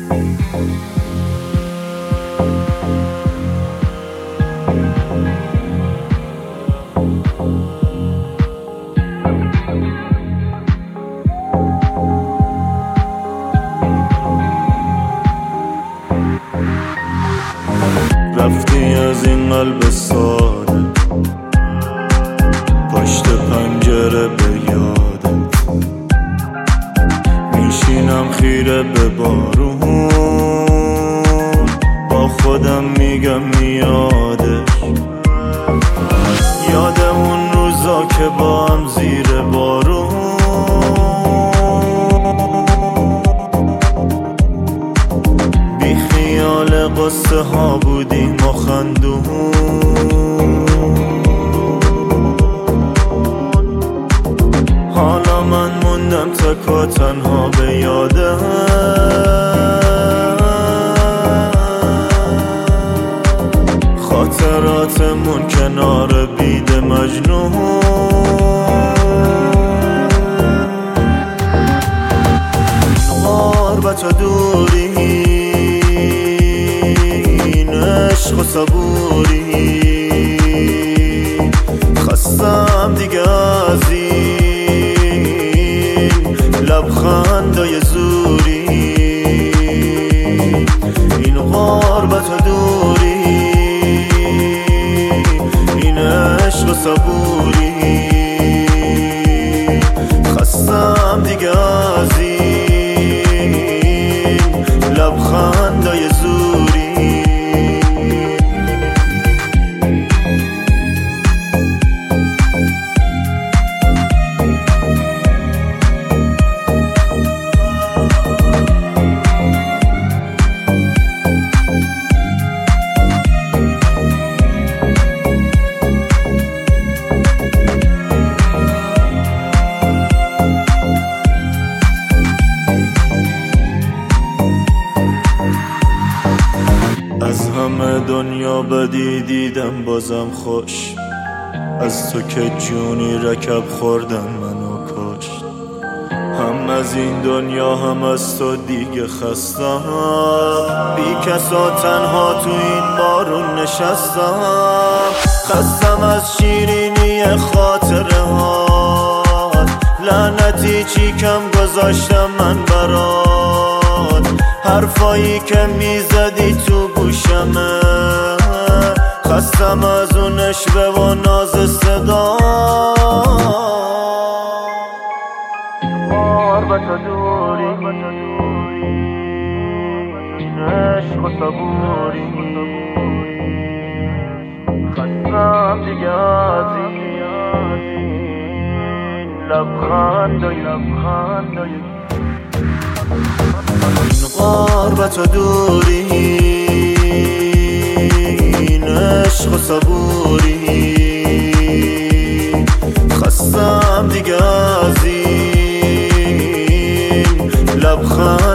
رفتی از این قلب ساده، پشت پنجره به یادت میشینم خیره به بارون، با خودم میگم میادش، یاد اون روزا که با هم زیر بارون بی خیال قصه ها بودیم و خندون، حالا من موندم تک و تنها به یاده، خاطراتمون کنار بید مجنون، غربت و دوری، این عشق و صبوری، خستم دیگه از این لبخندای زوری، این غربت و دوری، این عشق و صبوری، خستم دیگه از این لبخندای زوری. از همه دنیا بدی دیدم بازم خوش، از تو که جونی رکب خوردن منو کشت، هم از این دنیا هم از تو دیگه خستم، بی کس و تنها تو این بارون نشستم، خستم از شیرینی خاطره ها، لعنتی چی کم گذاشتم من برات، حرفایی که میزدی تو گوشمه، خستم از اون اشوه و ناز صدا، غربت و دوری، این عشق و صبوری، خستم دیگه از این لبخندای غربت و دوری، این عشق و صبوری، خستم دیگه از این لبخند